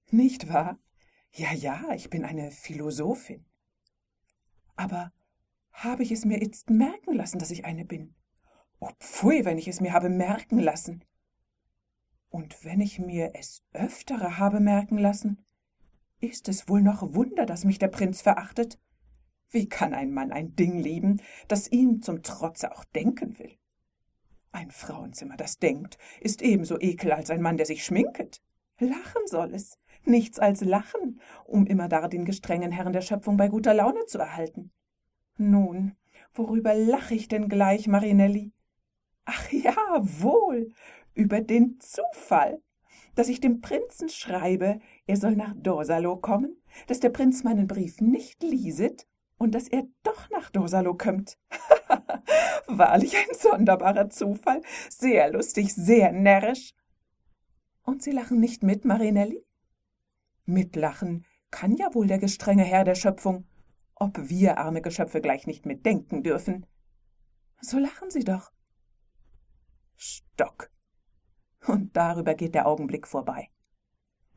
Nicht wahr? Ja, ja, ich bin eine Philosophin. Aber habe ich es mir itzt merken lassen, dass ich eine bin? Oh, pfui, wenn ich es mir habe merken lassen. Und wenn ich mir es öftere habe merken lassen, ist es wohl noch Wunder, dass mich der Prinz verachtet? Wie kann ein Mann ein Ding lieben, das ihm zum Trotze auch denken will? Ein Frauenzimmer, das denkt, ist ebenso ekel als ein Mann, der sich schminket. Lachen soll es, nichts als lachen, um immerdar den gestrengen Herrn der Schöpfung bei guter Laune zu erhalten. Nun, worüber lach ich denn gleich, Marinelli? Ach ja, wohl, über den Zufall, dass ich dem Prinzen schreibe, er soll nach Dorsalo kommen, dass der Prinz meinen Brief nicht lieset und dass er doch nach Dorsalo kömmt. Wahrlich ein sonderbarer Zufall, sehr lustig, sehr närrisch. Und Sie lachen nicht mit, Marinelli? Mitlachen kann ja wohl der gestrenge Herr der Schöpfung, ob wir arme Geschöpfe gleich nicht mitdenken dürfen. So lachen Sie doch. Stock. Und darüber geht der Augenblick vorbei.